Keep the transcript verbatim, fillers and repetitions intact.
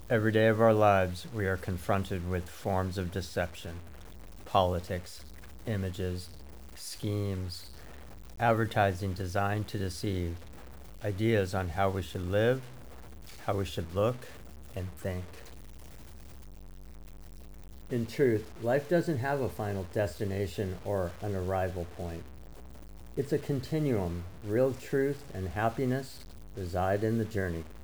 Every day of our lives, we are confronted with forms of deception, politics, images, schemes, advertising designed to deceive, ideas on how we should live, how we should look, and think. In truth, life doesn't have a final destination or an arrival point. It's a continuum. Real truth and happiness reside in the journey.